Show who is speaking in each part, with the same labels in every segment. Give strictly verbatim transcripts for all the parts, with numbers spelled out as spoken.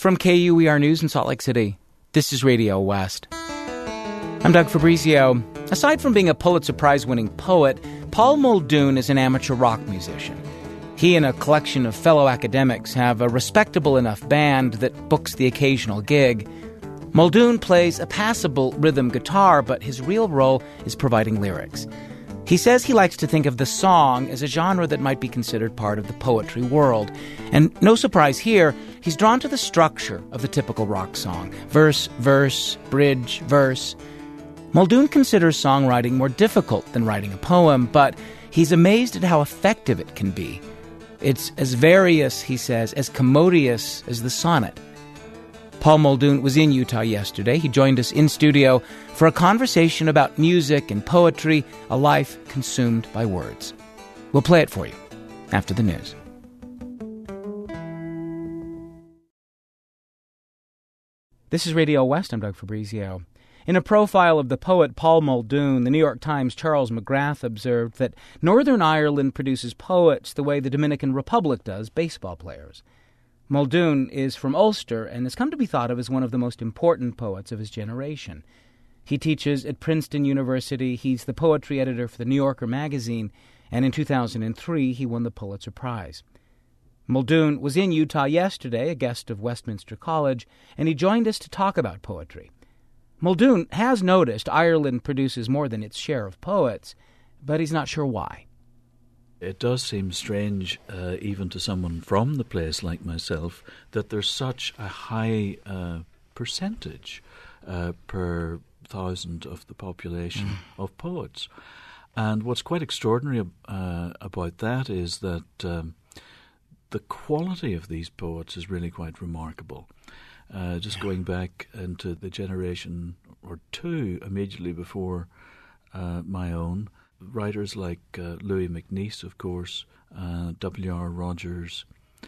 Speaker 1: From K U E R News in Salt Lake City, this is Radio West. I'm Doug Fabrizio. Aside from being a Pulitzer Prize-winning poet, Paul Muldoon is an amateur rock musician. He and a collection of fellow academics have a respectable enough band that books the occasional gig. Muldoon plays a passable rhythm guitar, but his real role is providing lyrics. He says he likes to think of the song as a genre that might be considered part of the poetry world. And no surprise here, he's drawn to the structure of the typical rock song. Verse, verse, bridge, verse. Muldoon considers songwriting more difficult than writing a poem, but he's amazed at how effective it can be. It's as various, he says, as commodious as the sonnet. Paul Muldoon was in Utah yesterday. He joined us in studio for a conversation about music and poetry, a life consumed by words. We'll play it for you after the news. This is Radio West. I'm Doug Fabrizio. In a profile of the poet Paul Muldoon, the New York Times' Charles McGrath observed that Northern Ireland produces poets the way the Dominican Republic does baseball players. Muldoon is from Ulster and has come to be thought of as one of the most important poets of his generation. He teaches at Princeton University. He's the poetry editor for the New Yorker magazine, and in two thousand three he won the Pulitzer Prize. Muldoon was in Utah yesterday, a guest of Westminster College, and he joined us to talk about poetry. Muldoon has noticed Ireland produces more than its share of poets, but he's not sure why.
Speaker 2: It does seem strange, uh, even to someone from the place like myself, that there's such a high uh, percentage uh, per thousand of the population mm. of poets. And what's quite extraordinary uh, about that is that um, the quality of these poets is really quite remarkable. Uh, just yeah. going back into the generation or two immediately before uh, my own, writers like uh, Louis MacNeice, of course, uh, W R Rogers,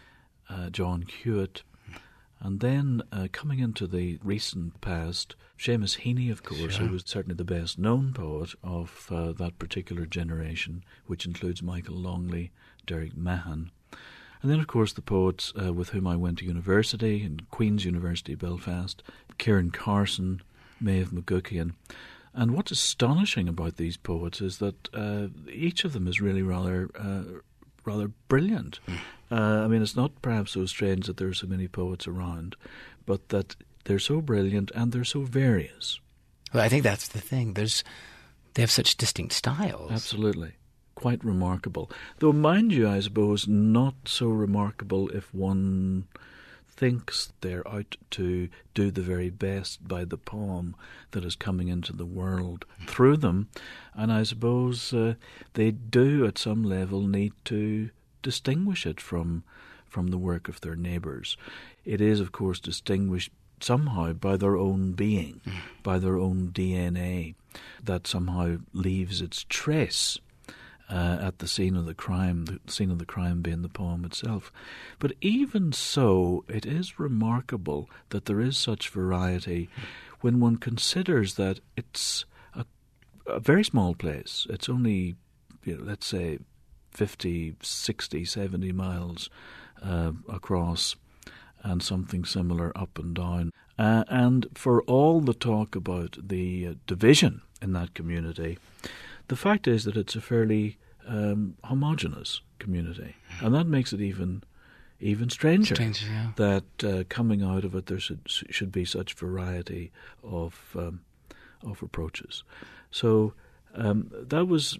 Speaker 2: uh, John Hewitt, and then uh, coming into the recent past, Seamus Heaney, of course, sure. who was certainly the best-known poet of uh, that particular generation, which includes Michael Longley, Derek Mahan. And then, of course, the poets uh, with whom I went to university, in Queen's University, Belfast, Kieran Carson, Maeve McGuckian. And what's astonishing about these poets is that uh, each of them is really rather uh, rather brilliant. Mm. Uh, I mean, it's not perhaps so strange that there are so many poets around, but that they're so brilliant and they're so various.
Speaker 1: Well, I think that's the thing. There's they have such distinct styles.
Speaker 2: Absolutely. Quite remarkable. Though, mind you, I suppose, not so remarkable if one thinks they're out to do the very best by the poem that is coming into the world through them. And I suppose uh, they do, at some level, need to distinguish it from from the work of their neighbours. It is, of course, distinguished somehow by their own being, mm. by their own D N A, that somehow leaves its trace Uh, at the scene of the crime, the scene of the crime being the poem itself. But even so, it is remarkable that there is such variety when one considers that it's a, a very small place. It's only, you know, let's say, fifty, sixty, seventy miles uh, across and something similar up and down. Uh, and for all the talk about the uh, division in that community, the fact is that it's a fairly um, homogenous community, and that makes it even even stranger,
Speaker 1: stranger yeah.
Speaker 2: that uh, coming out of it there should should be such variety of um, of approaches. So um, that was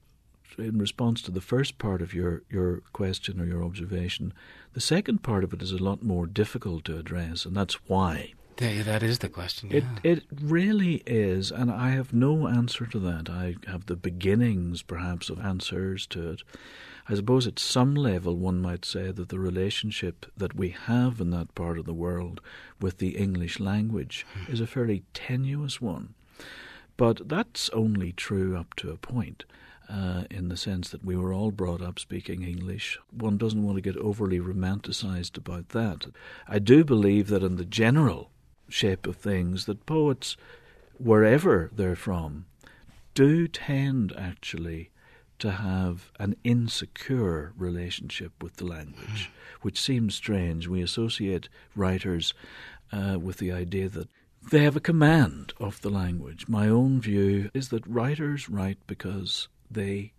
Speaker 2: in response to the first part of your, your question or your observation. The second part of it is a lot more difficult to address, and that's why.
Speaker 1: Yeah, that is the question. Yeah.
Speaker 2: It it really is, and I have no answer to that. I have the beginnings, perhaps, of answers to it. I suppose at some level one might say that the relationship that we have in that part of the world with the English language mm. is a fairly tenuous one. But that's only true up to a point. Uh, in the sense that we were all brought up speaking English. One doesn't want to get overly romanticized about that. I do believe that in the general shape of things, that poets, wherever they're from, do tend actually to have an insecure relationship with the language, which seems strange. We associate writers uh, with the idea that they have a command of the language. My own view is that writers write because they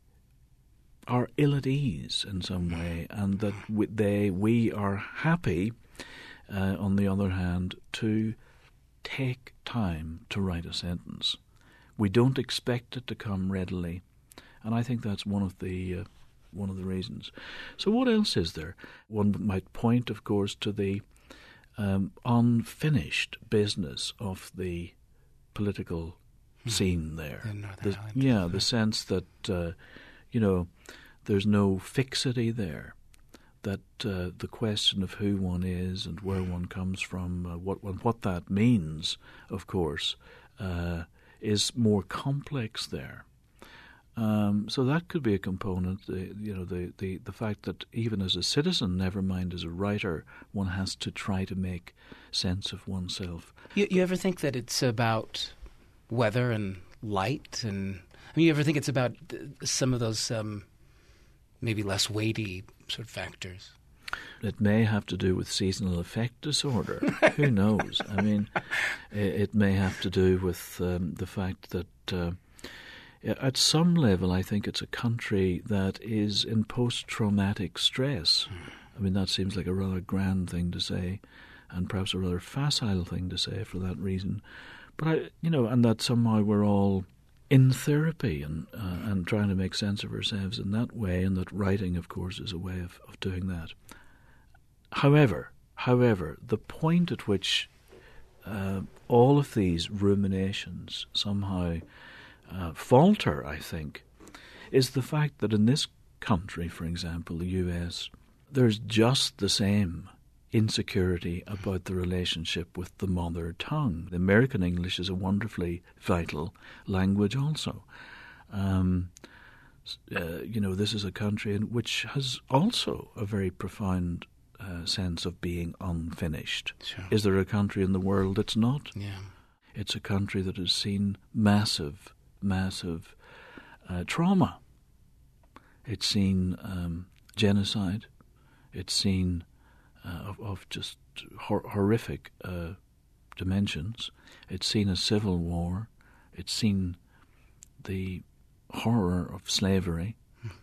Speaker 2: are ill at ease in some way, and that we, they we are happy, uh, on the other hand, to take time to write a sentence. We don't expect it to come readily, and I think that's one of the uh, one of the reasons. So what else is there? One might point, of course, to the um, unfinished business of the political hmm. scene there.
Speaker 1: In Northern
Speaker 2: the,
Speaker 1: Ireland.
Speaker 2: Yeah, the sense that, uh, you know, there's no fixity there, that uh, the question of who one is and where one comes from, uh, what what that means, of course, uh, is more complex there. Um, so that could be a component. The, you know, the, the, the fact that even as a citizen, never mind as a writer, one has to try to make sense of oneself.
Speaker 1: You, you ever think that it's about weather and light, and I mean, you ever think it's about some of those um, maybe less weighty sort of factors?
Speaker 2: It may have to do with seasonal affect disorder. Who knows? I mean, it, it may have to do with um, the fact that uh, at some level I think it's a country that is in post-traumatic stress. I mean, that seems like a rather grand thing to say, and perhaps a rather facile thing to say for that reason. But, I, you know, and that somehow we're all in therapy and uh, and trying to make sense of ourselves in that way, and that writing, of course, is a way of, of doing that. However, however, the point at which uh, all of these ruminations somehow uh, falter, I think, is the fact that in this country, for example, the U S, there's just the same insecurity about the relationship with the mother tongue. The American English is a wonderfully vital language also. Um, uh, you know, this is a country in which has also a very profound uh, sense of being unfinished.
Speaker 1: Sure.
Speaker 2: Is there a country in the world that's not?
Speaker 1: Yeah.
Speaker 2: It's a country that has seen massive, massive uh, trauma. It's seen um, genocide. It's seen Uh, of, of just hor- horrific uh, dimensions. It's seen a civil war. It's seen the horror of slavery.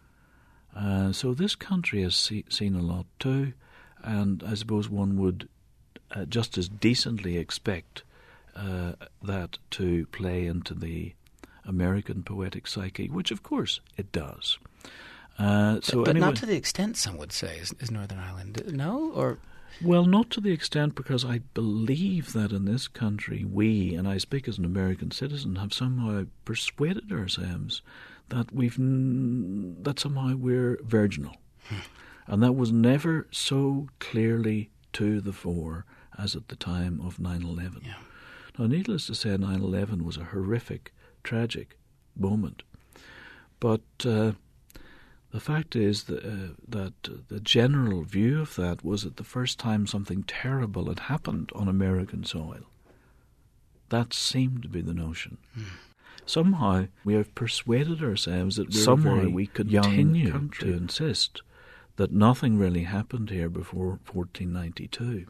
Speaker 2: Uh, so this country has see- seen a lot too, and I suppose one would uh, just as decently expect uh, that to play into the American poetic psyche, which of course it does. Uh, so
Speaker 1: but but
Speaker 2: anyway,
Speaker 1: not to the extent some would say is, is Northern Ireland. No? Or
Speaker 2: well, not to the extent, because I believe that in this country we, and I speak as an American citizen, have somehow persuaded ourselves that we've n- that somehow we're virginal. Hmm. And that was never so clearly to the fore as at the time of nine eleven.
Speaker 1: Yeah.
Speaker 2: Now, needless to say, nine eleven was a horrific, tragic moment. But Uh, The fact is that, uh, that the general view of that was that the first time something terrible had happened on American soil. That seemed to be the notion. Mm. Somehow we have persuaded ourselves that we're somehow we continue to insist that nothing really happened here before fourteen ninety-two.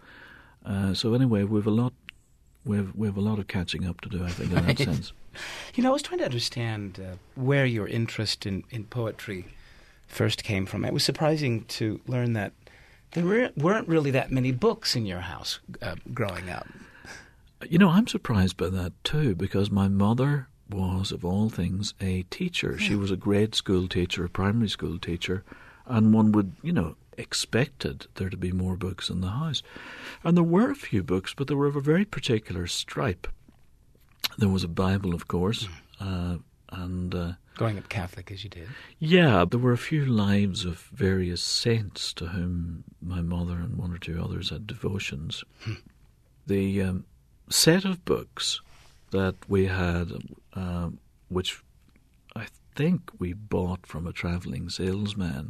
Speaker 2: Uh, so anyway, we've a lot, we've we've a lot of catching up to do, I think, in that sense.
Speaker 1: You know, I was trying to understand uh, where your interest in, in poetry first came from. It was surprising to learn that there were, weren't really that many books in your house uh, growing up.
Speaker 2: You know, I'm surprised by that too, because my mother was, of all things, a teacher. Yeah. She was a grade school teacher, a primary school teacher, and one would, you know, expected there to be more books in the house. And there were a few books, but they were of a very particular stripe. There was a Bible, of course, uh, and uh,
Speaker 1: growing up Catholic as you did.
Speaker 2: Yeah, there were a few lives of various saints to whom my mother and one or two others had devotions. Hmm. The um, set of books that we had, uh, which I think we bought from a travelling salesman,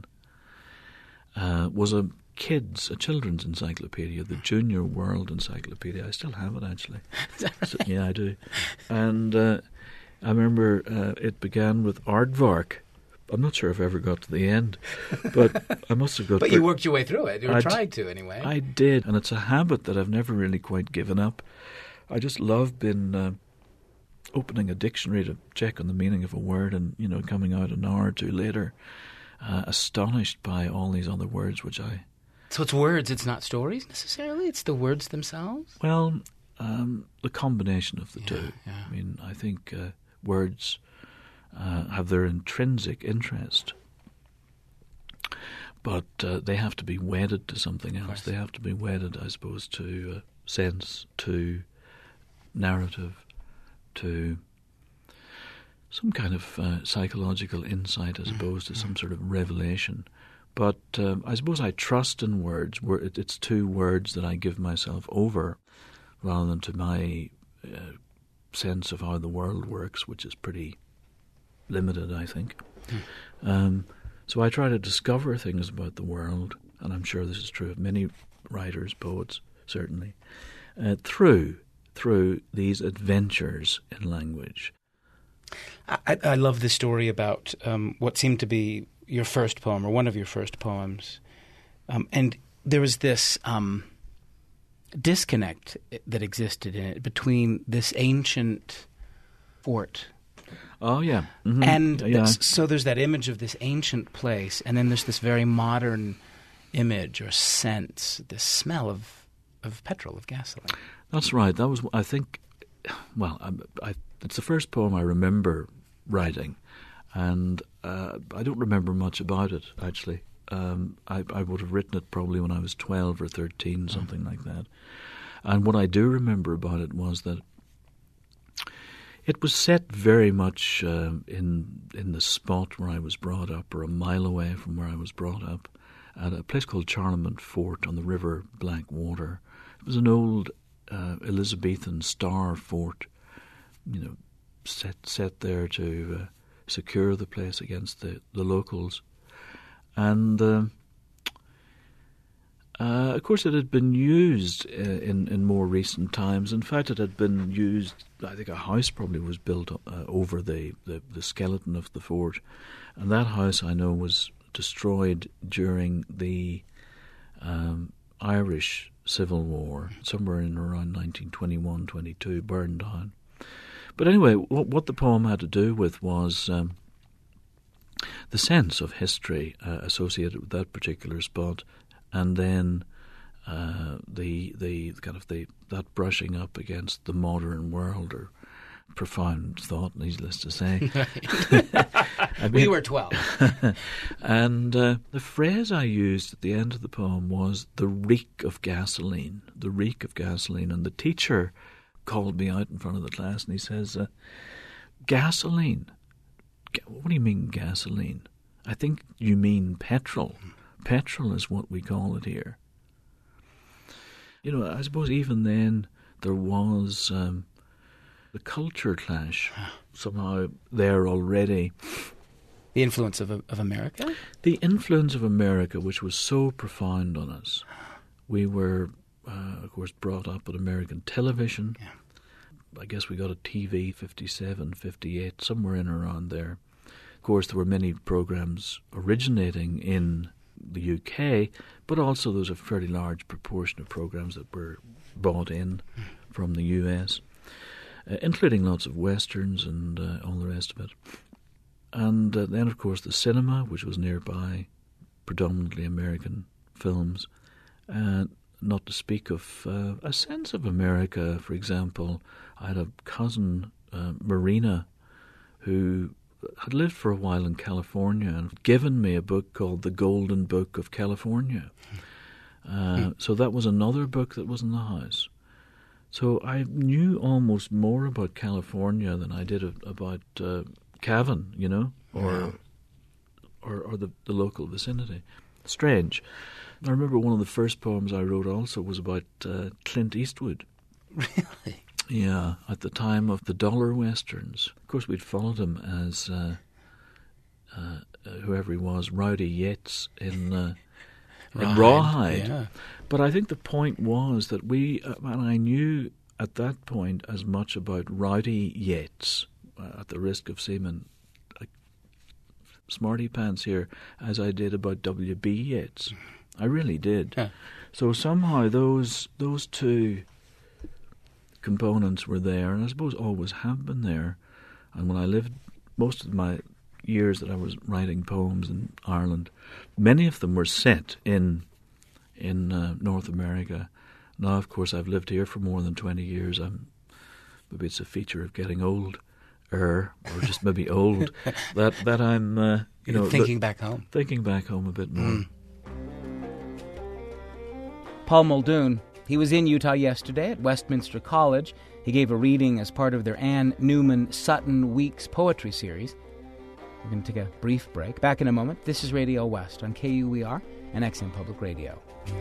Speaker 2: uh, was a kids, a children's encyclopedia, the Junior World Encyclopedia. I still have it, actually.
Speaker 1: Is that right?
Speaker 2: So, yeah, I do. And uh, I remember uh, it began with Aardvark, I'm not sure if I ever got to the end, but I must have got.
Speaker 1: But you worked your way through it. You
Speaker 2: I
Speaker 1: tried to, anyway.
Speaker 2: I did, and it's a habit that I've never really quite given up. I just love being uh, opening a dictionary to check on the meaning of a word, and you know, coming out an hour or two later, uh, astonished by all these other words which I.
Speaker 1: So it's words. It's not stories necessarily. It's the words themselves.
Speaker 2: Well, um, the combination of the
Speaker 1: Yeah,
Speaker 2: two.
Speaker 1: yeah.
Speaker 2: I mean, I think uh, words uh, have their intrinsic interest, but uh, they have to be wedded to something else. They have to be wedded, I suppose, to uh, sense, to narrative, to some kind of uh, psychological insight as opposed to some sort of revelation. But um, I suppose I trust in words. It's to words that I give myself over rather than to my uh, sense of how the world works, which is pretty limited, I think. Mm. Um, so I try to discover things about the world, and I'm sure this is true of many writers, poets, certainly, uh, through through these adventures in language.
Speaker 1: I, I love the story about um, what seemed to be your first poem, or one of your first poems. Um, and there was this um, disconnect that existed in it between this ancient fort.
Speaker 2: Oh, yeah. Mm-hmm.
Speaker 1: And
Speaker 2: yeah.
Speaker 1: so there's that image of this ancient place, and then there's this very modern image or sense, this smell of, of petrol, of gasoline.
Speaker 2: That's right. That was, I think, well, I, I, it's the first poem I remember writing, and uh, I don't remember much about it, actually. Um, I, I would have written it probably when I was twelve or thirteen, something mm. like that. And what I do remember about it was that it was set very much uh, in in the spot where I was brought up, or a mile away from where I was brought up, at a place called Charlemont Fort on the River Blackwater. It was an old uh, Elizabethan star fort, you know, set set there to uh, secure the place against the, the locals. And uh, uh, of course, it had been used uh, in in more recent times. In fact, it had been used. I think a house probably was built uh, over the, the, the skeleton of the fort, and that house I know was destroyed during the um, Irish Civil War, somewhere in around nineteen twenty-one, twenty-two, burned down. But anyway, what, what the poem had to do with was um, the sense of history uh, associated with that particular spot, and then uh, the the kind of the that brushing up against the modern world, or profound thought, needless to say.
Speaker 1: I mean, we were twelve.
Speaker 2: And uh, the phrase I used at the end of the poem was the reek of gasoline, the reek of gasoline. And the teacher called me out in front of the class and he says, uh, gasoline? What do you mean gasoline? I think you mean petrol. Petrol is what we call it here. You know, I suppose even then there was um, the culture clash somehow there already.
Speaker 1: The influence of of America?
Speaker 2: The influence of America, which was so profound on us. We were, uh, of course, brought up with American television.
Speaker 1: Yeah.
Speaker 2: I guess we got a T V, fifty-seven, fifty-eight, somewhere in around there. Of course, there were many programs originating in the U K, but also there was a fairly large proportion of programs that were brought in mm. from the U S, uh, including lots of westerns and uh, all the rest of it. And uh, then, of course, the cinema, which was nearby, predominantly American films, uh, not to speak of uh, a sense of America. For example, I had a cousin, uh, Marina, who had lived for a while in California and given me a book called The Golden Book of California. Uh, so that was another book that was in the house. So I knew almost more about California than I did about uh, Cavan, you know, or yeah. or, or the, the local vicinity. Strange. I remember one of the first poems I wrote also was about uh, Clint Eastwood.
Speaker 1: Really?
Speaker 2: Yeah, at the time of the dollar westerns. Of course, we'd followed him as uh, uh, whoever he was, Rowdy Yates in, uh, in Rawhide.
Speaker 1: Yeah.
Speaker 2: But I think the point was that we, uh, and I knew at that point as much about Rowdy Yates, uh, at the risk of seeming like smarty pants here as I did about W B Yeats. I really did.
Speaker 1: Huh.
Speaker 2: So somehow those those two components were there, and I suppose always have been there. And when I lived most of my years that I was writing poems in Ireland, many of them were set in in uh, North America. Now, of course, I've lived here for more than twenty years. I'm maybe it's a feature of getting old, er, or just maybe old that that I'm uh, you
Speaker 1: You're
Speaker 2: know
Speaker 1: thinking
Speaker 2: th-
Speaker 1: back home.
Speaker 2: thinking back home a bit more.
Speaker 1: Mm. Paul Muldoon. He was in Utah yesterday at Westminster College. He gave a reading as part of their Anne Newman Sutton Weeks poetry series. We're going to take a brief break. Back in a moment. This is Radio West on K U E R and X M Public Radio.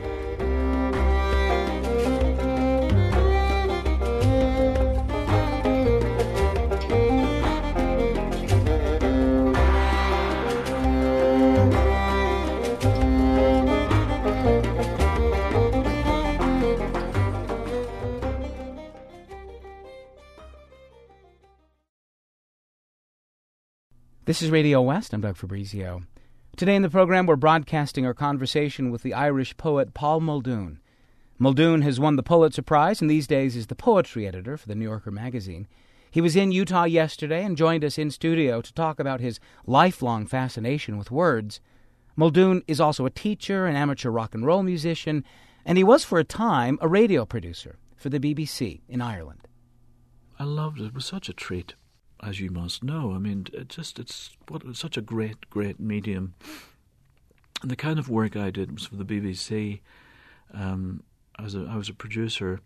Speaker 1: This is Radio West. I'm Doug Fabrizio. Today in the program, we're broadcasting our conversation with the Irish poet Paul Muldoon. Muldoon has won the Pulitzer Prize and these days is the poetry editor for the New Yorker magazine. He was in Utah yesterday and joined us in studio to talk about his lifelong fascination with words. Muldoon is also a teacher, an amateur rock and roll musician, and he was for a time a radio producer for the B B C in Ireland.
Speaker 2: I loved it. It was such a treat. As you must know, I mean, it just it's what it's such a great, great medium. And the kind of work I did was for the B B C. Um, I was a, I was a producer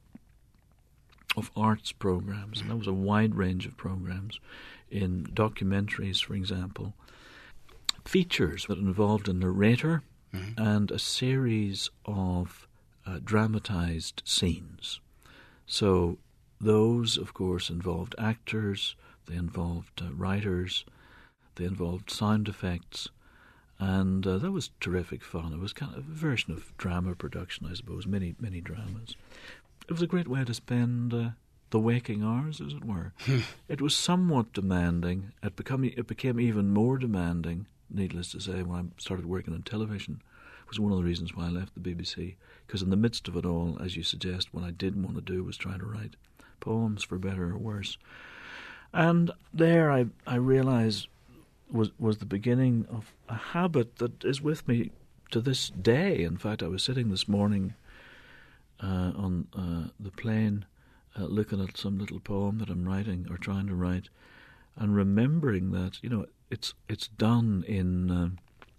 Speaker 2: of arts programs, and that was a wide range of programs, in documentaries, for example, features that involved a narrator mm-hmm. and a series of uh, dramatized scenes. So those, of course, involved actors. They involved uh, writers, they involved sound effects, and uh, that was terrific fun. It was kind of a version of drama production, I suppose, many, many dramas. It was a great way to spend uh, the waking hours, as it were. It was somewhat demanding. It, become, it became even more demanding, needless to say, when I started working on television. It was one of the reasons why I left the B B C, because in the midst of it all, as you suggest, what I did want to do was try to write poems, for better or worse. And there I I realised was was the beginning of a habit that is with me to this day. In fact, I was sitting this morning uh, on uh, the plane uh, looking at some little poem that I'm writing or trying to write, and remembering that, you know, it's it's done in uh,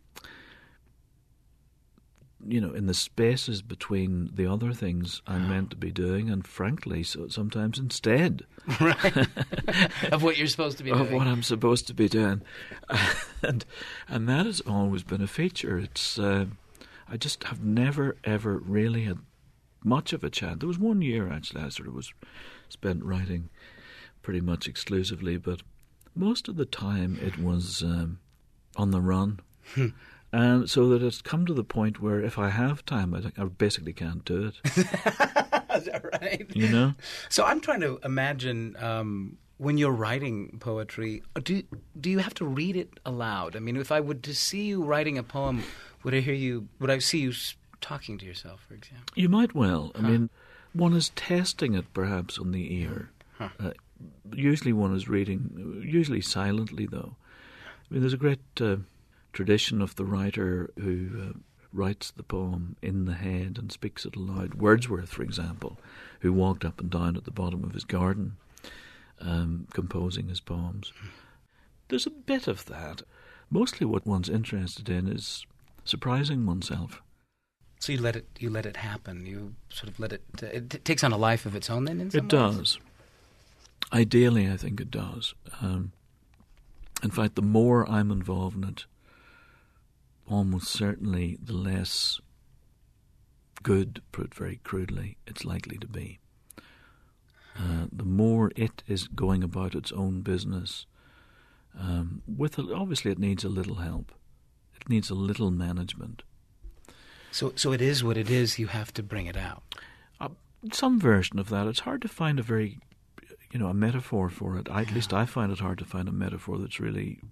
Speaker 2: you know, in the spaces between the other things I'm meant to be doing, and frankly, so sometimes instead.
Speaker 1: Right. Of what you're supposed to be doing.
Speaker 2: Of what I'm supposed to be doing. and and that has always been a feature. It's uh, I just have never, ever really had much of a chance. There was one year, actually, I sort of was spent writing pretty much exclusively, but most of the time it was um, on the run. And so that it's come to the point where if I have time, I, I basically can't do it.
Speaker 1: Is that right?
Speaker 2: You know?
Speaker 1: So I'm trying to imagine um, when you're writing poetry, do do you have to read it aloud? I mean, if I would to see you writing a poem, would I hear you? Would I see you talking to yourself, for example?
Speaker 2: You might well. I
Speaker 1: huh.
Speaker 2: mean, one is testing it perhaps on the ear.
Speaker 1: Huh.
Speaker 2: Uh, usually one is reading, usually silently though. I mean, there's a great uh, tradition of the writer who uh, writes the poem in the head and speaks it aloud. Wordsworth, for example, who walked up and down at the bottom of his garden um, composing his poems. There's a bit of that. Mostly what one's interested in is surprising oneself.
Speaker 1: So you let it you let it happen. You sort of let it. Uh, it t- takes on a life of its own. Then in some
Speaker 2: it
Speaker 1: ways?
Speaker 2: does. Ideally, I think it does. Um, in fact, the more I'm involved in it, almost certainly the less good, put very crudely, it's likely to be. Uh, the more it is going about its own business, um, with a, obviously it needs a little help. It needs a little management.
Speaker 1: So, so it is what it is. You have to bring it out.
Speaker 2: Uh, some version of that. It's hard to find a very, you know, a metaphor for it. I, at least I find it hard to find a metaphor that's really up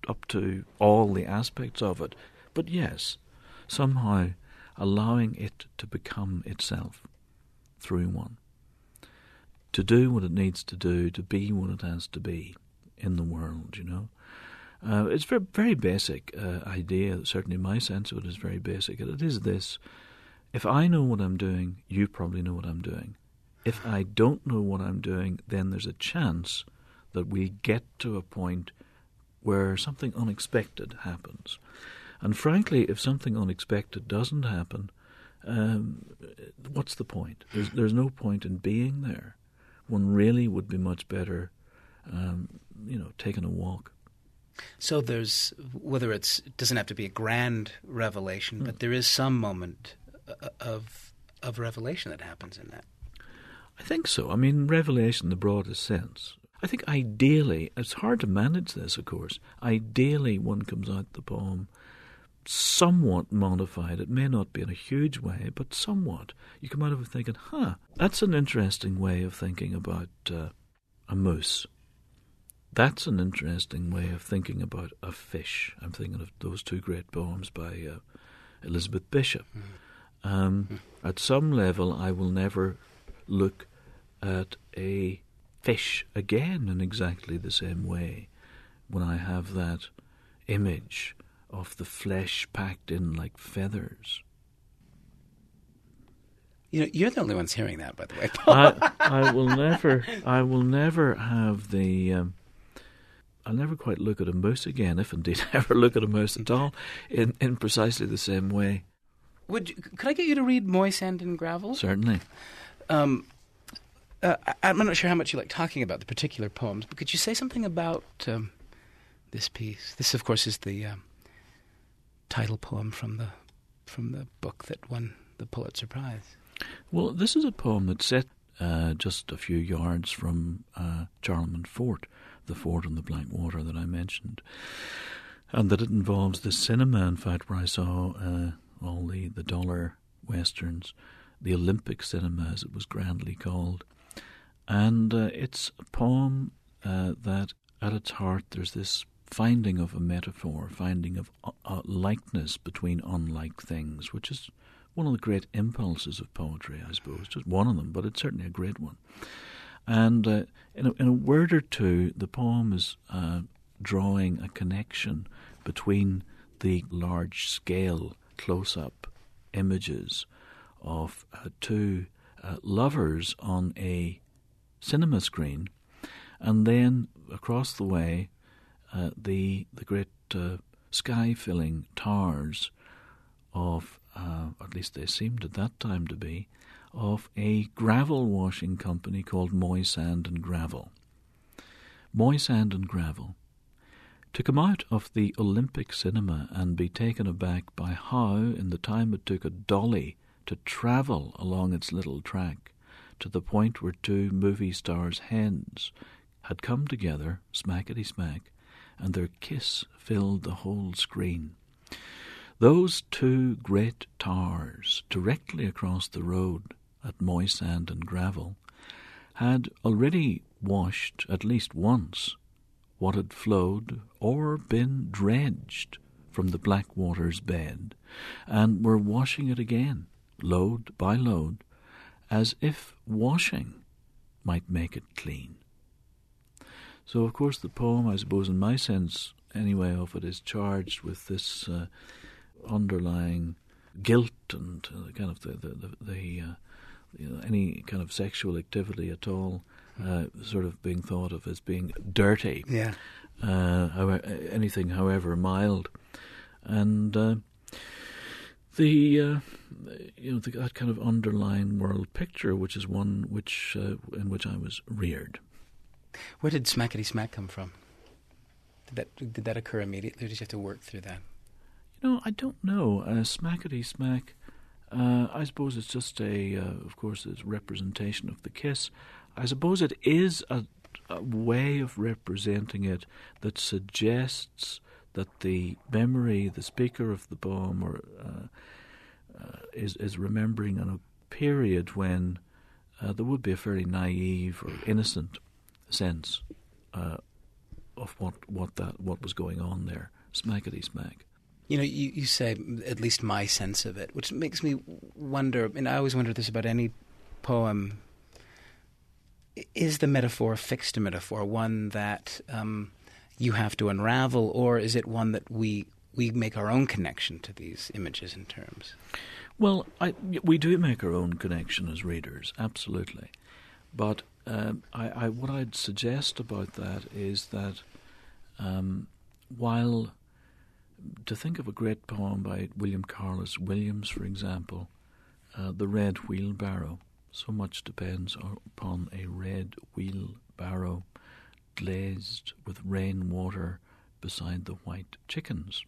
Speaker 2: up to all the aspects of it. But yes, somehow allowing it to become itself through one, to do what it needs to do, to be what it has to be in the world, you know. Uh, it's a very, very basic uh, idea. Certainly my sense of it is very basic. And it is this: if I know what I'm doing, you probably know what I'm doing. If I don't know what I'm doing, then there's a chance that we get to a point where something unexpected happens. And frankly, if something unexpected doesn't happen, um, what's the point? There's, there's no point in being there. One really would be much better, um, you know, taking a walk.
Speaker 1: So there's, whether it's, it doesn't have to be a grand revelation, mm. but there is some moment of of revelation that happens in that.
Speaker 2: I think so. I mean, revelation in the broadest sense. I think ideally, it's hard to manage this, of course. Ideally, one comes out the poem somewhat modified. It may not be in a huge way, but somewhat. You come out of it thinking, huh, that's an interesting way of thinking about uh, a moose. That's an interesting way of thinking about a fish. I'm thinking of those two great poems by uh, Elizabeth Bishop. Mm. Um, mm. At some level, I will never look at a fish again in exactly the same way when I have that image of the flesh packed in like feathers.
Speaker 1: You know, you're the only ones hearing that, by the way.
Speaker 2: I, I will never, I will never have the. Um, I'll never quite look at a moose again, if indeed I ever look at a moose at all, in, in precisely the same way.
Speaker 1: Would you, could I get you to read Moy Sand and Gravel?
Speaker 2: Certainly.
Speaker 1: Um, uh, I, I'm not sure how much you like talking about the particular poems, but could you say something about um, this piece? This, of course, is the um, title poem from the from the book that won the Pulitzer Prize.
Speaker 2: Well, this is a poem that's set uh, just a few yards from uh, Charlemont Fort, the fort on the Blackwater that I mentioned, and that it involves the cinema, in fact, where I saw uh, all the, the dollar westerns, the Olympic cinema, as it was grandly called. And uh, it's a poem uh, that, at its heart, there's this finding of a metaphor, finding of a likeness between unlike things, which is one of the great impulses of poetry, I suppose. Just one of them, but it's certainly a great one. And uh, in, a, in a word or two, the poem is uh, drawing a connection between the large-scale close-up images of uh, two uh, lovers on a cinema screen, and then across the way, uh, the the great uh, sky-filling towers of, uh, at least they seemed at that time to be, of a gravel washing company called Moy Sand and Gravel. Moy Sand and Gravel. To come out of the Olympic cinema and be taken aback by how, in the time it took a dolly to travel along its little track to the point where two movie stars' hens had come together, smackety-smack, and their kiss filled the whole screen. Those two great towers, directly across the road at Moy Sand and Gravel, had already washed at least once what had flowed or been dredged from the Blackwater's bed, and were washing it again, load by load, as if washing might make it clean. So, of course, the poem, I suppose, in my sense, anyway, of it, is charged with this uh, underlying guilt and uh, kind of the the, the, the uh, you know, any kind of sexual activity at all, uh, sort of being thought of as being dirty.
Speaker 1: Yeah.
Speaker 2: Uh, however, anything, however mild, and uh, the uh, you know the, that kind of underlying world picture, which is one which uh, in which I was reared.
Speaker 1: Where did Smackety Smack come from? Did that did that occur immediately, or did you have to work through that?
Speaker 2: You know, I don't know. Uh, Smackety Smack. Uh, I suppose it's just a, uh, of course, it's representation of the kiss. I suppose it is a, a way of representing it that suggests that the memory, the speaker of the poem, or uh, uh, is is remembering a period when uh, there would be a fairly naive or innocent sense uh, of what, what that what was going on there, smackety smack.
Speaker 1: You know, you, you say, at least my sense of it, which makes me wonder, and I always wonder this about any poem, is the metaphor a fixed metaphor, one that um, you have to unravel, or is it one that we we make our own connection to these images and terms?
Speaker 2: Well, I, we do make our own connection as readers, absolutely. But um, I, I, what I'd suggest about that is that um, while to think of a great poem by William Carlos Williams, for example, uh, The Red Wheelbarrow, so much depends upon a red wheelbarrow glazed with rainwater beside the white chickens.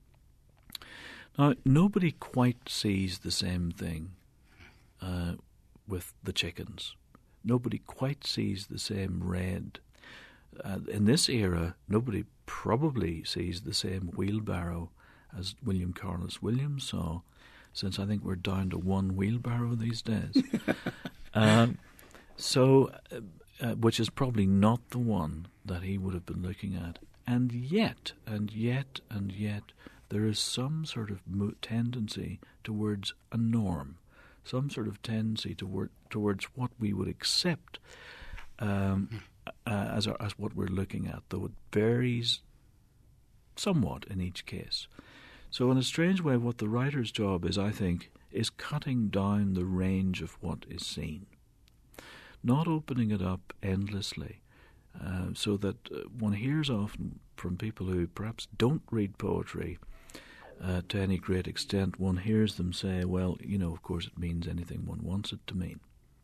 Speaker 2: Now, nobody quite sees the same thing uh, with the chickens. Nobody quite sees the same red. Uh, in this era, nobody probably sees the same wheelbarrow as William Carlos Williams saw, since I think we're down to one wheelbarrow these days. um, so, uh, uh, which is probably not the one that he would have been looking at. And yet, and yet, and yet, there is some sort of mo- tendency towards a norm, some sort of tendency toward, towards what we would accept um, uh, as, our, as what we're looking at, though it varies somewhat in each case. So in a strange way, what the writer's job is, I think, is cutting down the range of what is seen, not opening it up endlessly, uh, so that uh, one hears often from people who perhaps don't read poetry uh, to any great extent, one hears them say, well, you know, of course it means anything one wants it to mean.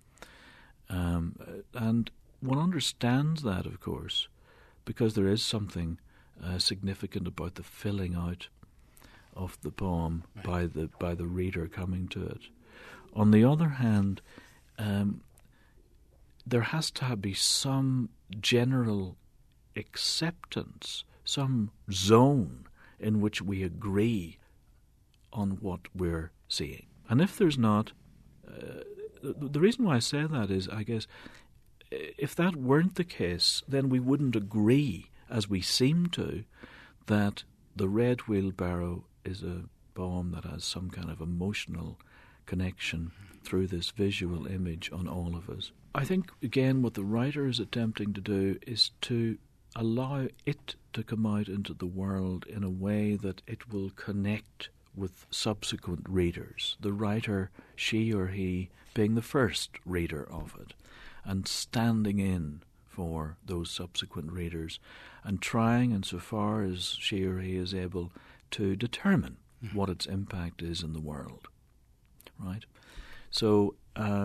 Speaker 2: Um, and one understands that, of course, because there is something uh, significant about the filling out of the poem right. by the by the reader coming to it. On the other hand, um, there has to be some general acceptance, some zone in which we agree on what we're seeing. And if there's not, uh, the, the reason why I say that is, I guess, if that weren't the case, then we wouldn't agree, as we seem to, that The Red Wheelbarrow is a poem that has some kind of emotional connection through this visual image on all of us. I think, again, what the writer is attempting to do is to allow it to come out into the world in a way that it will connect with subsequent readers. The writer, she or he, being the first reader of it and standing in for those subsequent readers and trying, insofar as she or he is able, to determine mm-hmm. what its impact is in the world. Right? So uh,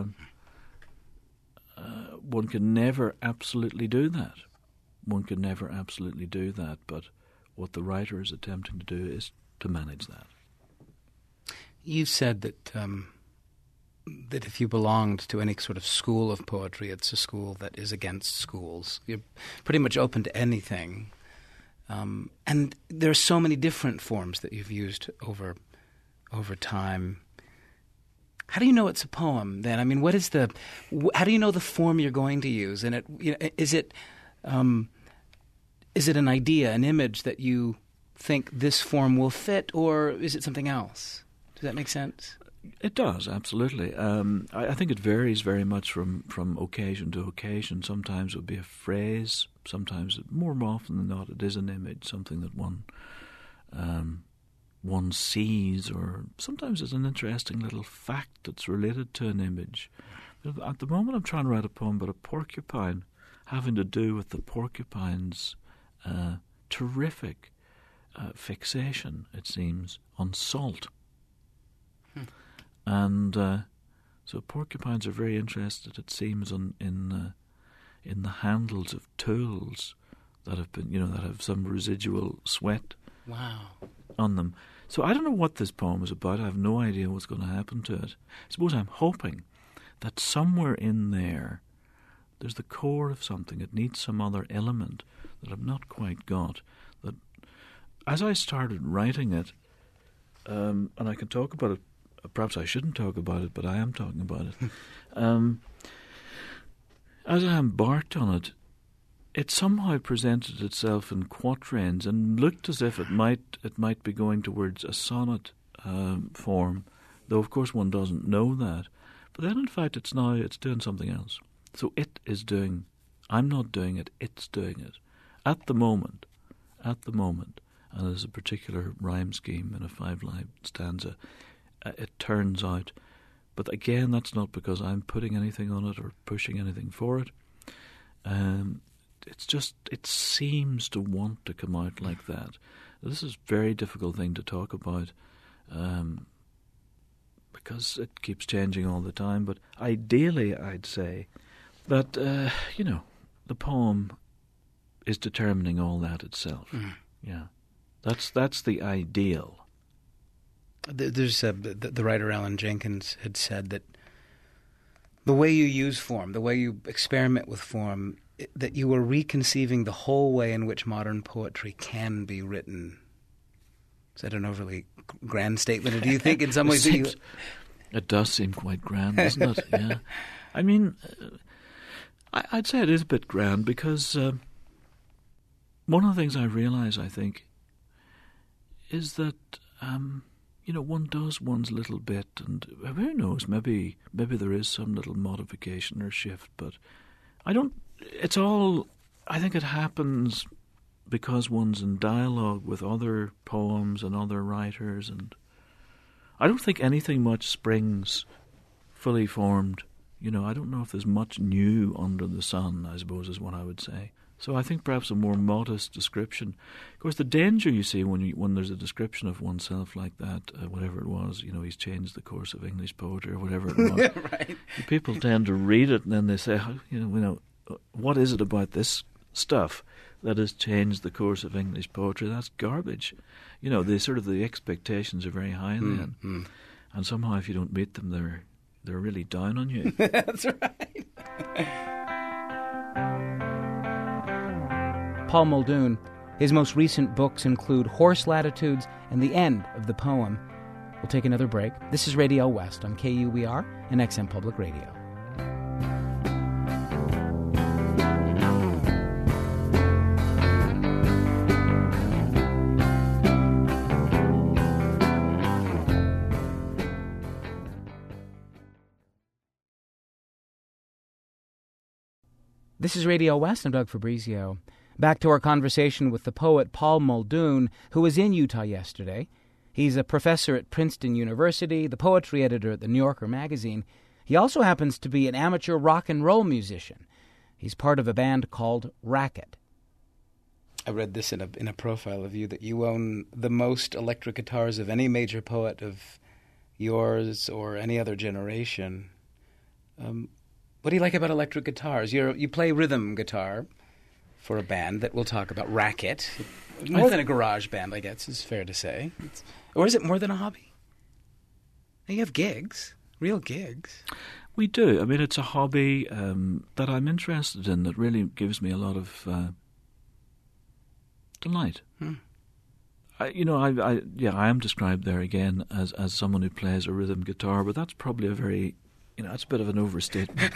Speaker 2: uh, one can never absolutely do that. One can never absolutely do that, but what the writer is attempting to do is to manage that.
Speaker 1: You've said that um, that if you belonged to any sort of school of poetry, it's a school that is against schools. You're pretty much open to anything. Um, and there are so many different forms that you've used over over time. How do you know it's a poem then? I mean, what is the? Wh- how do you know the form you're going to use? And it, you know, is it um, is it an idea, an image that you think this form will fit, or is it something else? Does that make sense?
Speaker 2: It does, absolutely. Um, I, I think it varies very much from, from occasion to occasion. Sometimes it would be a phrase. Sometimes, more often than not, it is an image, something that one um, one sees, or sometimes it's an interesting little fact that's related to an image. At the moment I'm trying to write a poem about a porcupine, having to do with the porcupine's uh, terrific uh, fixation, it seems, on salt. Hmm. And uh, so porcupines are very interested, it seems, on, in uh, in the handles of tools that have been, you know, that have some residual sweat
Speaker 1: wow.
Speaker 2: on them. So I don't know what this poem is about. I have no idea what's going to happen to it. I suppose I'm hoping that somewhere in there there's the core of something. It needs some other element that I've not quite got. That as I started writing it, um, and I can talk about it, perhaps I shouldn't talk about it, but I am talking about it. um, as I embarked on it, it somehow presented itself in quatrains and looked as if it might it might be going towards a sonnet um, form, though of course one doesn't know that. But then in fact it's now it's doing something else. So it is doing, I'm not doing it, it's doing it. At the moment, at the moment, and there's a particular rhyme scheme in a five-line stanza, uh, it turns out. But again, that's not because I'm putting anything on it or pushing anything for it. Um, it's just, it seems to want to come out like that. This is a very difficult thing to talk about um, because it keeps changing all the time. But ideally, I'd say that, uh, you know, the poem is determining all that itself. Mm. Yeah. That's that's the ideal.
Speaker 1: There's a, the, the writer Alan Jenkins had said that the way you use form, the way you experiment with form, it, that you are reconceiving the whole way in which modern poetry can be written. Is that an overly grand statement, or do you think in some ways...
Speaker 2: it, seems, you... it does seem quite grand, doesn't it? Yeah. I mean... Uh, I'd say it is a bit grand because uh, one of the things I realise, I think, is that, um, you know, one does one's little bit, and who knows, maybe maybe there is some little modification or shift, but I don't, it's all, I think it happens because one's in dialogue with other poems and other writers, and I don't think anything much springs fully formed. You know, I don't know if there's much new under the sun, I suppose, is what I would say. So I think perhaps a more modest description. Of course, the danger you see when you, when there's a description of oneself like that, uh, whatever it was, you know, he's changed the course of English poetry or whatever it was.
Speaker 1: Right.
Speaker 2: People tend to read it and then they say, you know, you know, what is it about this stuff that has changed the course of English poetry? That's garbage. You know, they sort of the expectations are very high mm, then, mm. and somehow if you don't meet them, they're they're really down on you.
Speaker 1: That's right. Paul Muldoon. His most recent books include Horse Latitudes and The End of the Poem. We'll take another break. This is Radio West on K U E R and X M Public Radio. This is Radio West. I'm Doug Fabrizio. Back to our conversation with the poet Paul Muldoon, who was in Utah yesterday. He's a professor at Princeton University, the poetry editor at the New Yorker magazine. He also happens to be an amateur rock and roll musician. He's part of a band called Racket. I read this in a in a profile of you, that you own the most electric guitars of any major poet of yours or any other generation. Um, what do you like about electric guitars? You you play rhythm guitar for a band that we'll talk about, Racket. More than a garage band, I guess, is fair to say. It's, or is it more than a hobby? You have gigs, real gigs.
Speaker 2: We do. I mean, it's a hobby um, that I'm interested in, that really gives me a lot of uh, delight. Hmm. I, you know, I, I yeah, I am described there again as as someone who plays a rhythm guitar, but that's probably a very, you know, that's a bit of an overstatement.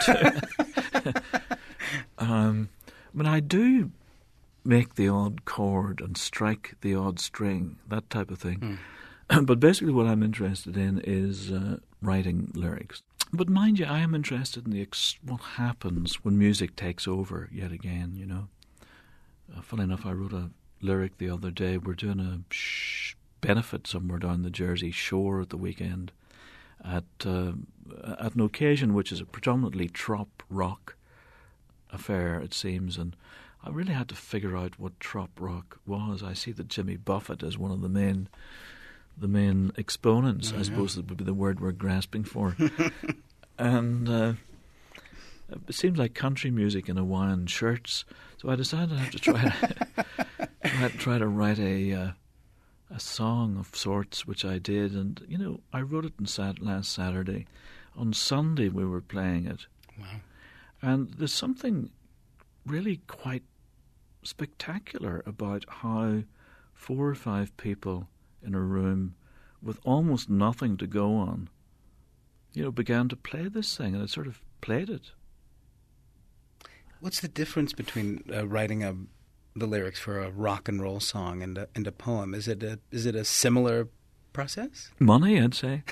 Speaker 2: um, I mean, I do make the odd chord and strike the odd string, that type of thing. Mm. But basically what I'm interested in is uh, writing lyrics. But mind you, I am interested in the ex- what happens when music takes over yet again, you know. Uh, funny enough, I wrote a lyric the other day. We're doing a sh- benefit somewhere down the Jersey Shore at the weekend at, uh, at an occasion which is a predominantly trop rock affair, it seems, and I really had to figure out what trop rock was. I see that Jimmy Buffett is one of the main the main exponents, mm-hmm. I suppose that would be the word we're grasping for. And uh, it seems like country music in Hawaiian shirts, so I decided I have to try to, try, try to write a uh, a song of sorts, which I did, and, you know, I wrote it on sat- last Saturday. On Sunday we were playing it. Wow. And there's something really quite spectacular about how four or five people in a room with almost nothing to go on, you know, began to play this thing, and I sort of played it.
Speaker 1: What's the difference between uh, writing a, the lyrics for a rock and roll song and a, and a poem? Is it a, is it a similar process?
Speaker 2: Money, I'd say.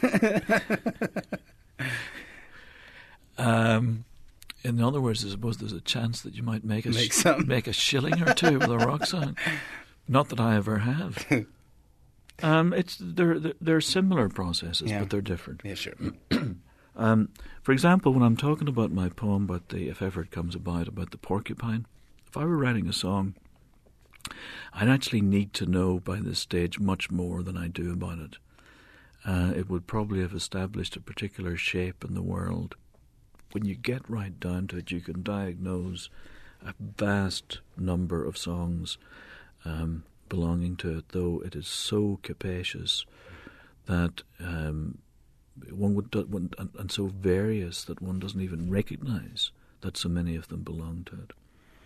Speaker 2: um, in other words, I suppose there's a chance that you might make a
Speaker 1: make,
Speaker 2: sh-
Speaker 1: some.
Speaker 2: make a shilling or two with a rock song. Not that I ever have. um, it's they're they're similar processes,
Speaker 1: yeah.
Speaker 2: but they're different.
Speaker 1: Yeah, sure.
Speaker 2: um, for example, when I'm talking about my poem about the if ever it comes about about the porcupine, if I were writing a song, I'd actually need to know by this stage much more than I do about it. Uh, it would probably have established a particular shape in the world. When you get right down to it, you can diagnose a vast number of songs um, belonging to it, though it is so capacious that um, one would, do, one, and, and so various that one doesn't even recognize that so many of them belong to it.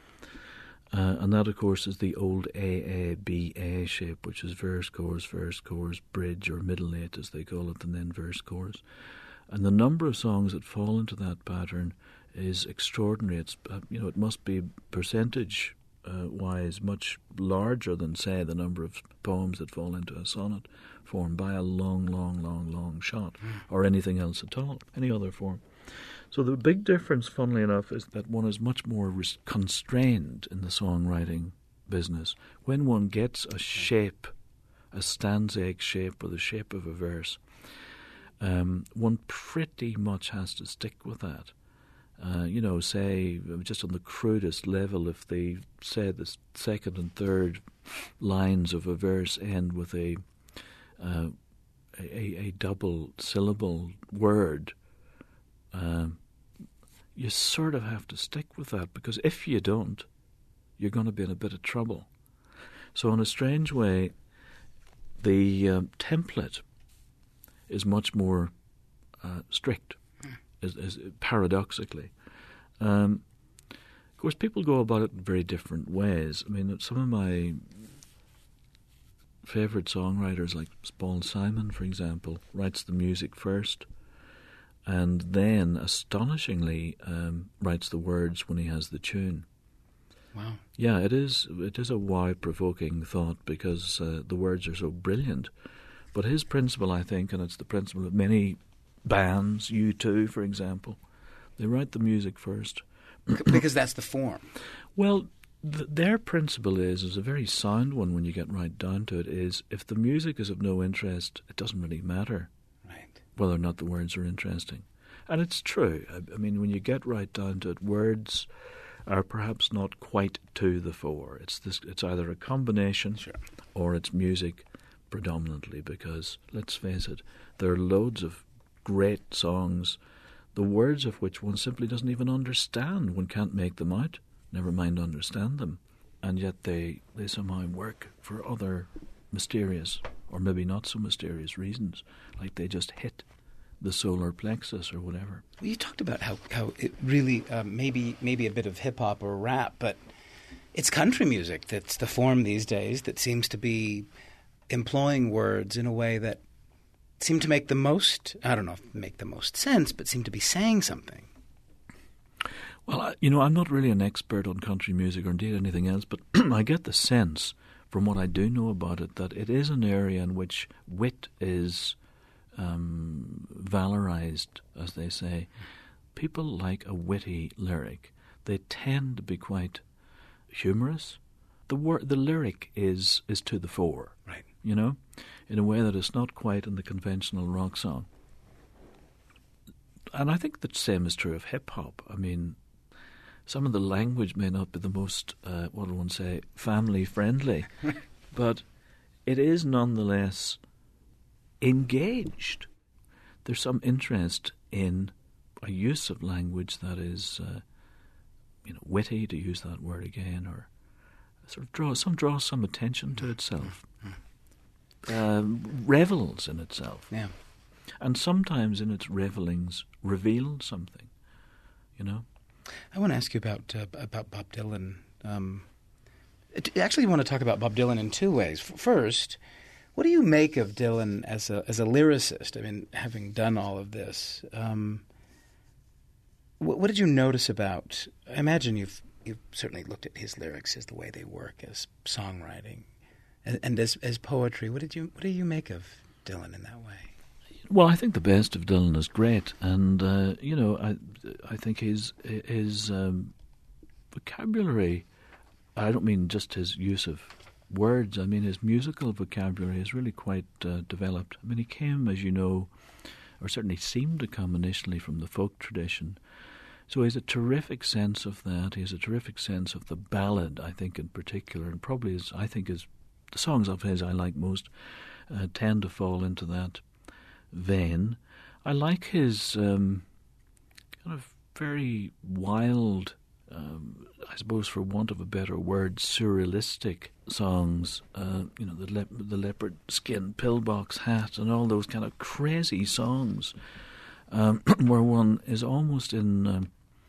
Speaker 2: Uh, and that, of course, is the old A A B A shape, which is verse, chorus, verse, chorus, bridge, or middle eight, as they call it, and then verse, chorus. And the number of songs that fall into that pattern is extraordinary. It's uh, you know, it must be percentage uh, wise much larger than, say, the number of poems that fall into a sonnet form by a long, long, long, long shot, mm. or anything else at all, any other form. So the big difference, funnily enough, is that one is much more res- constrained in the songwriting business. When one gets a shape, a stanzaic shape or the shape of a verse, um, one pretty much has to stick with that. Uh, you know, say, just on the crudest level, if they say the second and third lines of a verse end with a uh, a, a double syllable word, um, you sort of have to stick with that, because if you don't, you're going to be in a bit of trouble. So in a strange way, the um, template is much more uh, strict, is, is paradoxically. Um, of course, people go about it in very different ways. I mean, some of my favourite songwriters, like Paul Simon, for example, writes the music first, and then, astonishingly, um, writes the words when he has the tune.
Speaker 1: Wow.
Speaker 2: Yeah, it is it is a wow-provoking thought, because uh, the words are so brilliant. But his principle, I think, and it's the principle of many bands, U two, for example, they write the music first.
Speaker 1: Because that's the form.
Speaker 2: Well, th- their principle is, is a very sound one when you get right down to it, is if the music is of no interest, it doesn't really matter whether or not the words are interesting. And it's true. I, I mean, when you get right down to it, words are perhaps not quite to the fore. It's this. It's either a combination,
Speaker 1: sure,
Speaker 2: or it's music predominantly, because, let's face it, there are loads of great songs, the words of which one simply doesn't even understand. One can't make them out, never mind understand them. And yet they, they somehow work for other mysterious, or maybe not so mysterious reasons, like they just hit the solar plexus or whatever.
Speaker 1: Well, you talked about how, how it really, uh, maybe maybe a bit of hip-hop or rap, but it's country music that's the form these days that seems to be employing words in a way that seem to make the most, I don't know if make the most sense, but seem to be saying something.
Speaker 2: Well, I, you know, I'm not really an expert on country music or indeed anything else, but I get the sense from what I do know about it that it is an area in which wit is um, valorized, as they say. People like a witty lyric. They tend to be quite humorous. The wor- the lyric is, is to the fore,
Speaker 1: right?
Speaker 2: You know, in a way that is not quite in the conventional rock song. And I think the same is true of hip-hop. I mean, some of the language may not be the most, uh, what do one say, family-friendly, but it is nonetheless engaged. There's some interest in a use of language that is, uh, you know, witty, to use that word again, or sort of draws some draws some attention to itself, uh, revels in itself,
Speaker 1: yeah,
Speaker 2: and sometimes in its revelings reveals something, you know.
Speaker 1: I want to ask you about uh, about Bob Dylan. Um, actually, I want to talk about Bob Dylan in two ways. First, what do you make of Dylan as a as a lyricist? I mean, having done all of this, um, what, what did you notice about? I imagine you've you've certainly looked at his lyrics as the way they work as songwriting and, and as as poetry. What did you what do you make of Dylan in that way?
Speaker 2: Well, I think the best of Dylan is great, and uh, you know, I I think his his um, vocabulary. I don't mean just his use of words. I mean his musical vocabulary is really quite uh, developed. I mean he came, as you know, or certainly seemed to come initially from the folk tradition. So he has a terrific sense of that. He has a terrific sense of the ballad, I think, in particular, and probably is I think is the songs of his I like most uh, tend to fall into that vein. I like his um, kind of very wild, um, I suppose, for want of a better word, surrealistic songs. Uh, you know, the le- the leopard skin pillbox hat and all those kind of crazy songs, um, where one is almost in um,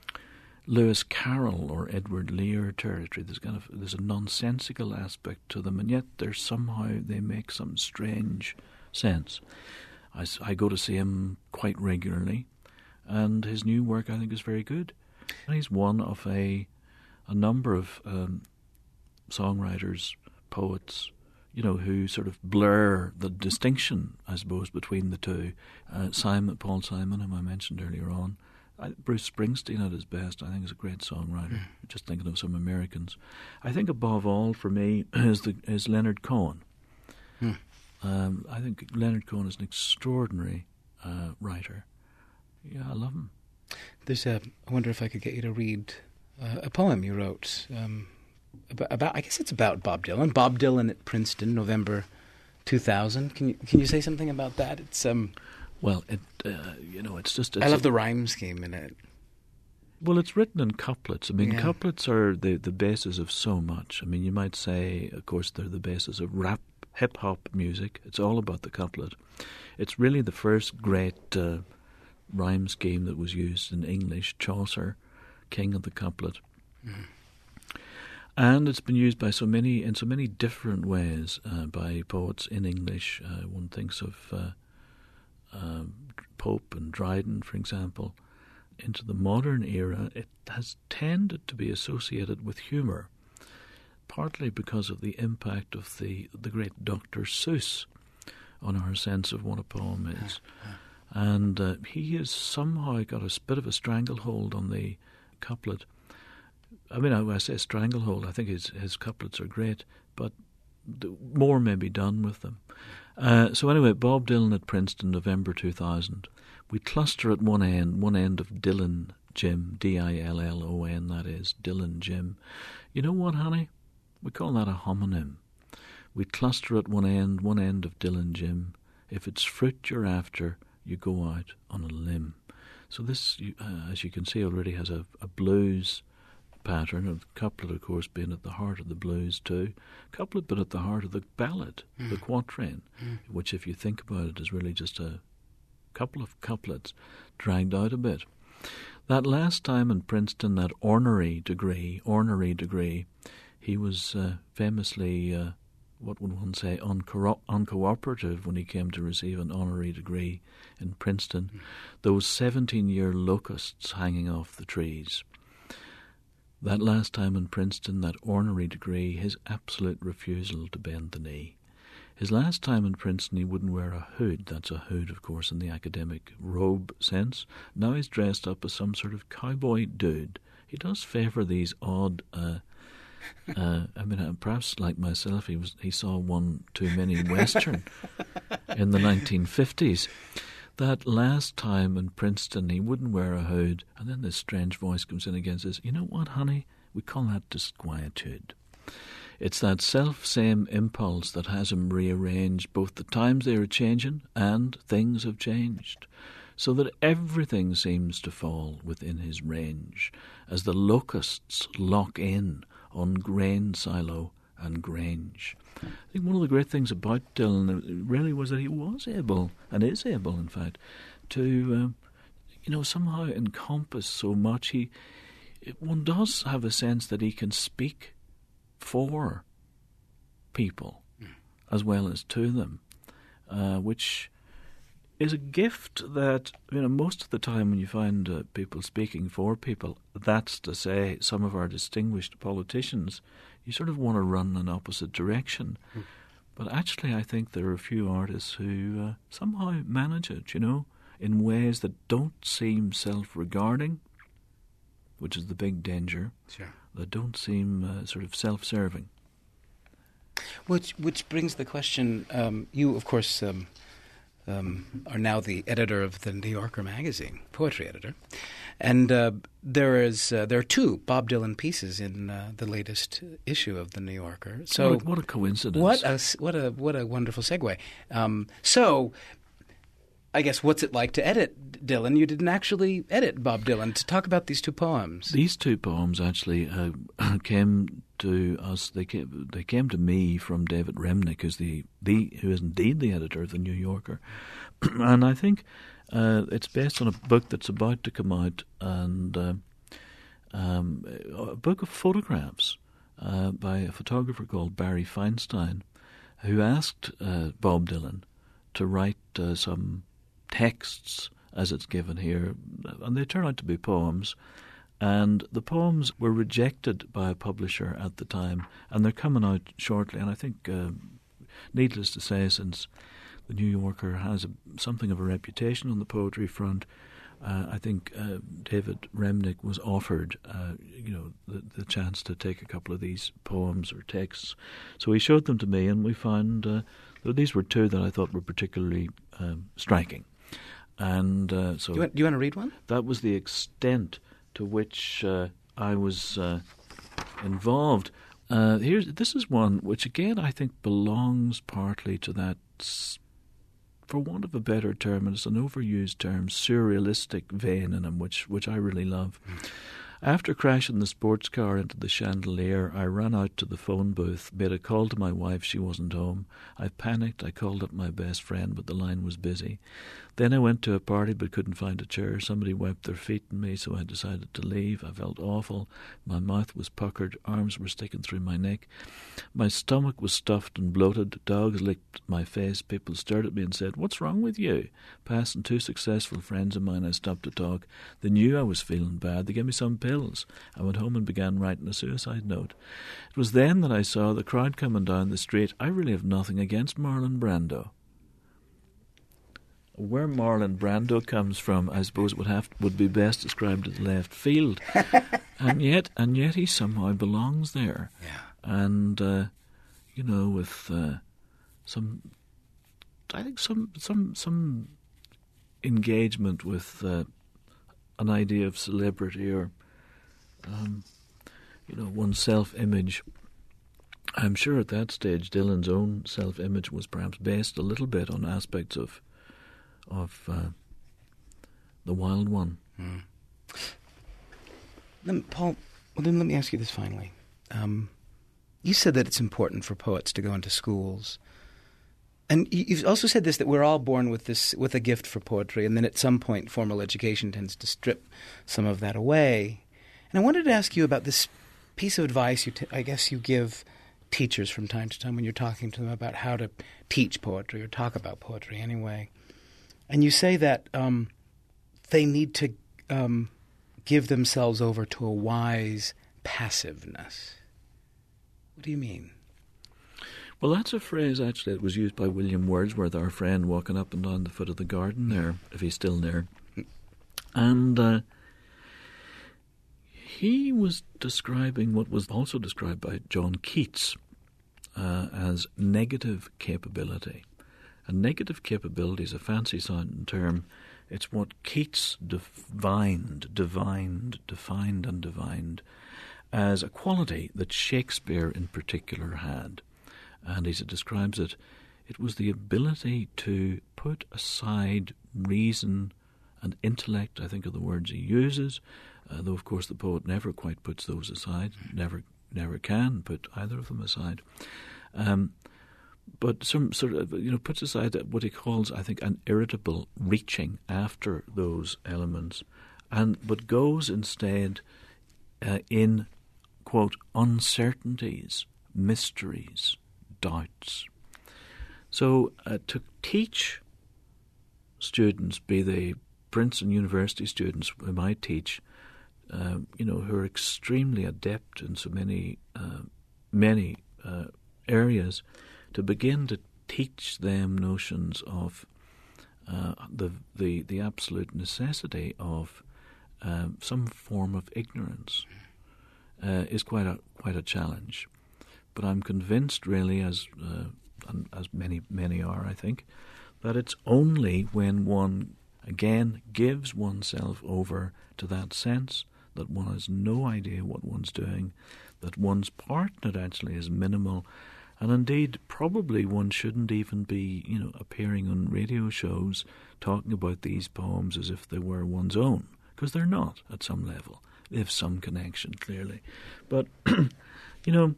Speaker 2: Lewis Carroll or Edward Lear territory. There's kind of there's a nonsensical aspect to them, and yet there's somehow they make some strange sense. I, I go to see him quite regularly, and his new work I think is very good. And he's one of a a number of um, songwriters, poets, you know, who sort of blur the distinction, I suppose, between the two. Uh, Simon, Paul Simon, whom I mentioned earlier on, I, Bruce Springsteen at his best, I think, is a great songwriter. Mm. Just thinking of some Americans. I think above all, for me, is the is Leonard Cohen. Mm. Um, I think Leonard Cohen is an extraordinary uh, writer. Yeah, I love him.
Speaker 1: There's a. I wonder if I could get you to read uh, a poem you wrote um, about, about. I guess it's about Bob Dylan. Bob Dylan at Princeton, November two thousand. Can you can you say something about that? It's um.
Speaker 2: Well, it uh, you know, it's just. It's
Speaker 1: I love
Speaker 2: a,
Speaker 1: the rhyme scheme in it.
Speaker 2: Well, it's written in couplets. I mean,
Speaker 1: yeah.
Speaker 2: couplets are the the basis of so much. I mean, you might say, of course, they're the basis of rap. Hip-hop music. It's all about the couplet. It's really the first great uh, rhyme scheme that was used in English. Chaucer, king of the couplet. Mm. And it's been used by so many in so many different ways uh, by poets in English. Uh, one thinks of uh, uh, Pope and Dryden, for example. Into the modern era, it has tended to be associated with humour, partly because of the impact of the, the great Doctor Seuss on our sense of what a poem is. And uh, he has somehow got a bit of a stranglehold on the couplet. I mean, I, I say stranglehold, I think his, his couplets are great, but the, more may be done with them. Uh, so anyway, Bob Dylan at Princeton, November two thousand. We cluster at one end, one end of Dylan Jim, D I L L O N, that is, Dylan Jim. You know what, honey? We call that a homonym. We cluster at one end, one end of Dylan Jim. If it's fruit you're after, you go out on a limb. So this, uh, as you can see already, has a, a blues pattern, of the couplet, of course, being at the heart of the blues too. Couplet, but at the heart of the ballad, mm. the quatrain, mm. which, if you think about it, is really just a couple of couplets dragged out a bit. That last time in Princeton, that ornery degree, ornery degree, he was uh, famously, uh, what would one say, unco- uncooperative when he came to receive an honorary degree in Princeton. Mm. Those seventeen-year locusts hanging off the trees. That last time in Princeton, that ornery degree, his absolute refusal to bend the knee. His last time in Princeton, he wouldn't wear a hood. That's a hood, of course, in the academic robe sense. Now he's dressed up as some sort of cowboy dude. He does favour these odd... Uh, Uh, I mean, uh, perhaps like myself, he was he saw one too many Western in the nineteen fifties. That last time in Princeton, he wouldn't wear a hood, and then this strange voice comes in again and says, "You know what, honey? We call that disquietude." It's that self-same impulse that has him rearranged both the times they are changing and things have changed, so that everything seems to fall within his range as the locusts lock in on grain silo and grange. I think one of the great things about Dylan really was that he was able, and is able in fact, to um, you know, somehow encompass so much. He, one does have a sense that he can speak for people mm. as well as to them, uh, which is a gift that, you know, most of the time when you find uh, people speaking for people, that's to say some of our distinguished politicians, you sort of want to run in opposite direction. Mm. But actually I think there are a few artists who uh, somehow manage it, you know, in ways that don't seem self-regarding, which is the big danger,
Speaker 1: sure.
Speaker 2: that don't seem uh, sort of self-serving.
Speaker 1: Which which brings the question, um, you, of course, um, um, are now the editor of the New Yorker magazine, poetry editor, and uh, there is uh, there are two Bob Dylan pieces in uh, the latest issue of the New Yorker. So
Speaker 2: what a, what a coincidence!
Speaker 1: What a what a what a wonderful segue. Um, so. I guess, what's it like to edit Dylan? You didn't actually edit Bob Dylan. To talk about these two poems.
Speaker 2: These two poems actually uh, came to us. They came, they came to me from David Remnick, who's the, the who is indeed the editor of the New Yorker, and I think uh, it's based on a book that's about to come out, and uh, um, a book of photographs uh, by a photographer called Barry Feinstein, who asked uh, Bob Dylan to write uh, some texts, as it's given here, and they turn out to be poems, and the poems were rejected by a publisher at the time, and they're coming out shortly, and I think, uh, needless to say, since the New Yorker has a, something of a reputation on the poetry front, uh, I think uh, David Remnick was offered, uh, you know, the, the chance to take a couple of these poems or texts. So he showed them to me, and we found uh, that these were two that I thought were particularly um, striking. And uh, so,
Speaker 1: do you, want, do you want to read one?
Speaker 2: That was the extent to which uh, I was uh, involved. Uh, here's this is one which again I think belongs partly to that, for want of a better term, and it's an overused term, surrealistic vein in him, which which I really love. Mm. After crashing the sports car into the chandelier, I ran out to the phone booth, made a call to my wife. She wasn't home. I panicked. I called up my best friend, but the line was busy. Then I went to a party but couldn't find a chair. Somebody wiped their feet on me, so I decided to leave. I felt awful. My mouth was puckered. Arms were sticking through my neck. My stomach was stuffed and bloated. Dogs licked my face. People stared at me and said, "What's wrong with you?" Passing two successful friends of mine, I stopped to talk. They knew I was feeling bad. They gave me some pills. I went home and began writing a suicide note. It was then that I saw the crowd coming down the street. I really have nothing against Marlon Brando. Where Marlon Brando comes from, I suppose, would have would be best described as left field, and yet, and yet, he somehow belongs there.
Speaker 1: Yeah.
Speaker 2: And uh, you know, with uh, some, I think some some some engagement with uh, an idea of celebrity or, um, you know, one's self-image. I'm sure at that stage, Dylan's own self-image was perhaps based a little bit on aspects of. of uh, the Wild One.
Speaker 1: Mm. Let me, Paul, well then let me ask you this finally. Um, you said that it's important for poets to go into schools. And you've also said this, that we're all born with this, with a gift for poetry, and then at some point formal education tends to strip some of that away. And I wanted to ask you about this piece of advice you t- I guess you give teachers from time to time when you're talking to them about how to teach poetry or talk about poetry anyway. And you say that um, they need to um, give themselves over to a wise passiveness. What do you mean?
Speaker 2: Well, that's a phrase, actually, that was used by William Wordsworth, our friend, walking up and down the foot of the garden there, if he's still there. And uh, he was describing what was also described by John Keats uh, as negative capability. And negative capability is a fancy-sounding term. It's what Keats divined, divined, defined and divined as a quality that Shakespeare in particular had. And as it describes it, it was the ability to put aside reason and intellect, I think are the words he uses, uh, though of course the poet never quite puts those aside, never never can put either of them aside. Um But some sort of, you know, puts aside what he calls, I think, an irritable reaching after those elements, and but goes instead uh, in, quote, uncertainties, mysteries, doubts. So uh, to teach students, be they Princeton University students whom I teach, uh, you know, who are extremely adept in so many, uh, many uh, areas, to begin to teach them notions of uh, the, the the absolute necessity of um, some form of ignorance uh, is quite a quite a challenge. But I'm convinced, really, as uh, and as many many are, I think, that it's only when one again gives oneself over to that sense that one has no idea what one's doing, that one's part in it actually is minimal, and indeed probably one shouldn't even be, you know, appearing on radio shows talking about these poems as if they were one's own, because they're not at some level. They have some connection, clearly. But, you know,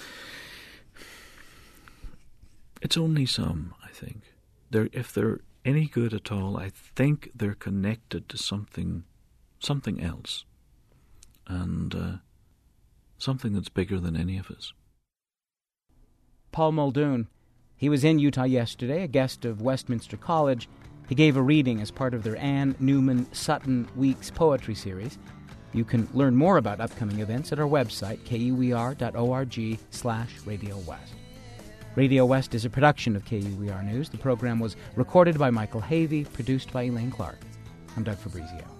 Speaker 2: it's only some, I think. They're, if they're any good at all, I think they're connected to something something else, and uh, something that's bigger than any of us.
Speaker 1: Paul Muldoon. He was in Utah yesterday, a guest of Westminster College. He gave a reading as part of their Anne Newman Sutton Weeks poetry series. You can learn more about upcoming events at our website, k u e r dot org slash Radio West. Radio West is a production of K U E R News. The program was recorded by Michael Havey, produced by Elaine Clark. I'm Doug Fabrizio.